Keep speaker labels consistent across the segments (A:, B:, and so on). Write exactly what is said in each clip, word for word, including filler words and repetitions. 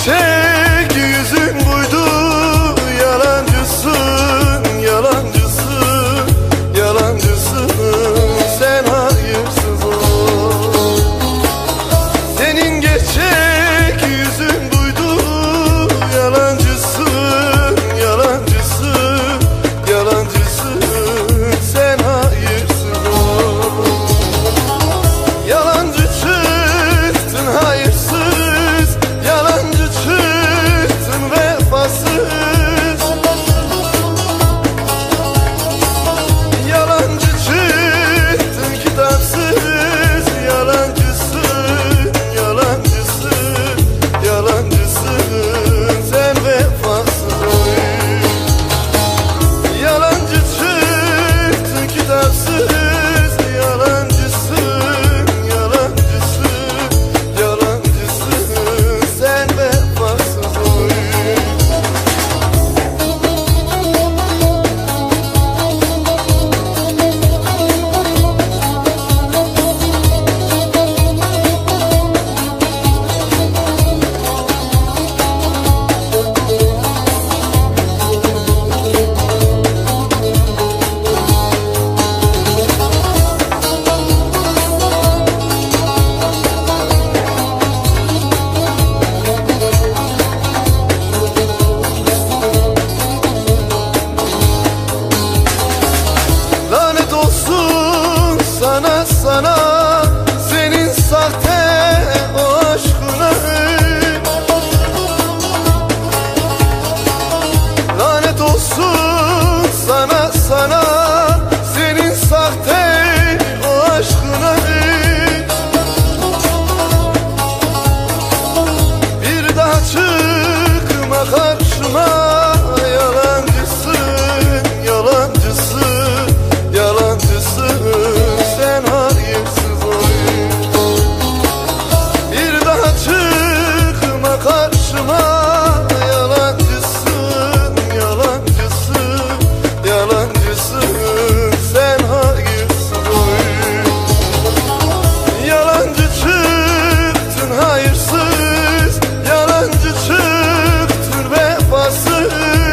A: gerçek yüzün buydu. Yalancısın, yalancısın, yalancısın. Sen hayırsız ol. Senin gerçek yüzün buydu. Yalancısın, yalancısın, yalancısın. Sen hayırsız ol. Yalancı çıktın, hayırsız. Yalancı çıktın, vefasız. Yalancı çıktın, kitapsız. Yalancısın, yalancısın, yalancısın. Sen vefasız oy. Yalancı çıktın, kitapsız. Yalancısın, yalancısın, yalancısın. Sen vefasız oy. Lanet olsun sana, sana, senin sahte o aşkına. Lanet olsun sana, sana, senin sahte o aşkına. Bir daha çıkma karşıma. Yalancısın, yalancısın, yalancısın. Sen hayırsız oy. Bir daha çıkma karşıma. Yalancısın, yalancısın, yalancısın. Sen hayırsız oy. Yalancı çıktın, hayırsız. Yalancı çıktın, vefasız.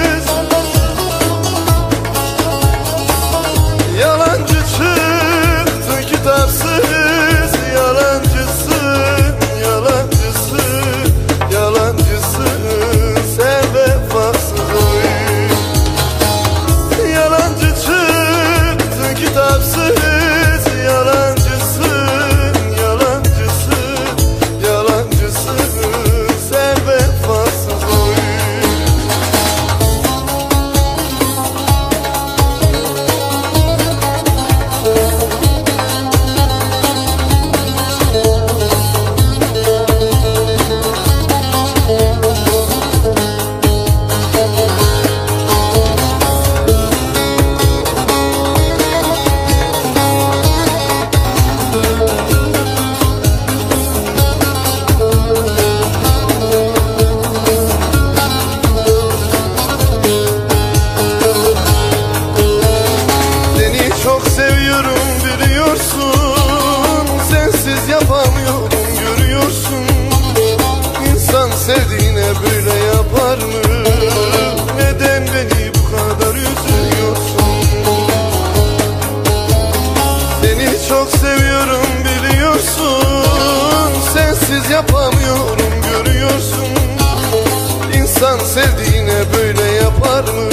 A: Yalancı çıktın, kitapsız. Yalancısın, yalancısın, yalancısın. Sen vefasız oy. Yalancı çıktın, kitapsız. Yalancısın, yalancısın, yalancısın. Sen vefasız oy. Seni çok seviyorum biliyorsun. Sensiz yapamıyorum görüyorsun. İnsan sevdiğine böyle yapar mı? Neden beni bu kadar üzüyorsun? Seni çok seviyorum biliyorsun. Sensiz yapamıyorum görüyorsun. İnsan sevdiğine böyle yapar mı?